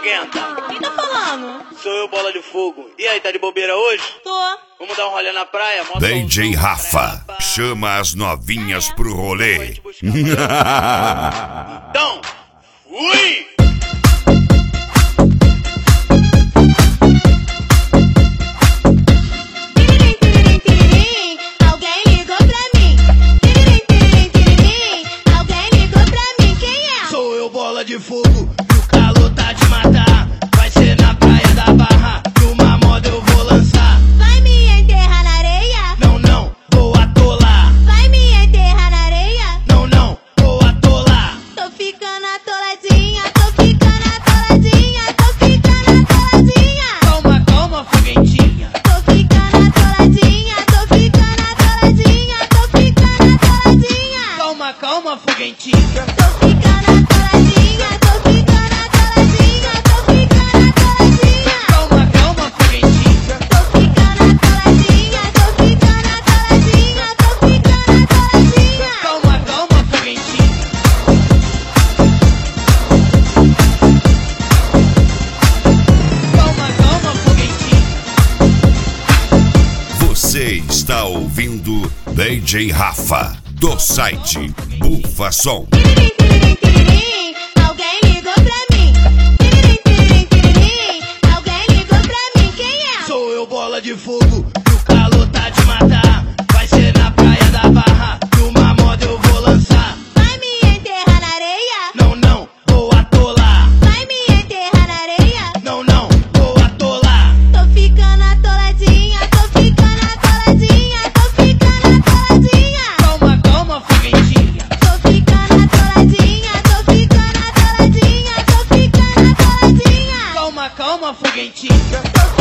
esquenta. Quem tá falando? Sou eu, Bola de Fogo. E aí, tá de bobeira hoje? Tô. Vamos dar um rolê na praia? DJ Rafa, chama as novinhas pro rolê. Então, fui! Alguém ligou pra mim. Alguém ligou pra mim. Quem é? Sou eu, Bola de Fogo. E o calor tá de matar. Vai ser na praia da Barra. Numa moda eu vou lançar. Vai me enterrar na areia? Não, não, vou atolar. Vai me enterrar na areia? Não, não, vou atolar. Tô ficando atoladinha, tô ficando atoladinha, tô ficando atoladinha. Calma, calma, foguentinha. Tô ficando atoladinha, tô ficando atoladinha, tô ficando atoladinha. Calma, calma, foguentinha. Tô ficando atoladinha, tô ficando atoladinha, tô ficando atoladinha. Calma, calma, foguentinha. Tô ficando atoladinha, tô ficando atoladinha, tô ficando atoladinha. Calma, calma, foguentinha. Calma, calma, foguentinha. Você está ouvindo DJ Rafa, do site Bufa Som. Alguém ligou pra mim. Alguém ligou pra mim. Quem é? Sou eu, Bola de Fogo. E o calor tá de matar. Vai ser na praia da Barra. Numa moda eu vou lançar. Vai me enterrar na areia? Não, não, vou atolar. Vai me enterrar na areia? Não, não, vou atolar. Tô ficando atoladinha, tô ficando atoladinha, tô ficando atoladinha. Calma, calma, foguentinha. Tô ficando atoladinha, tô ficando atoladinha, tô ficando atoladinha. Calma, calma, foguentinha. Tô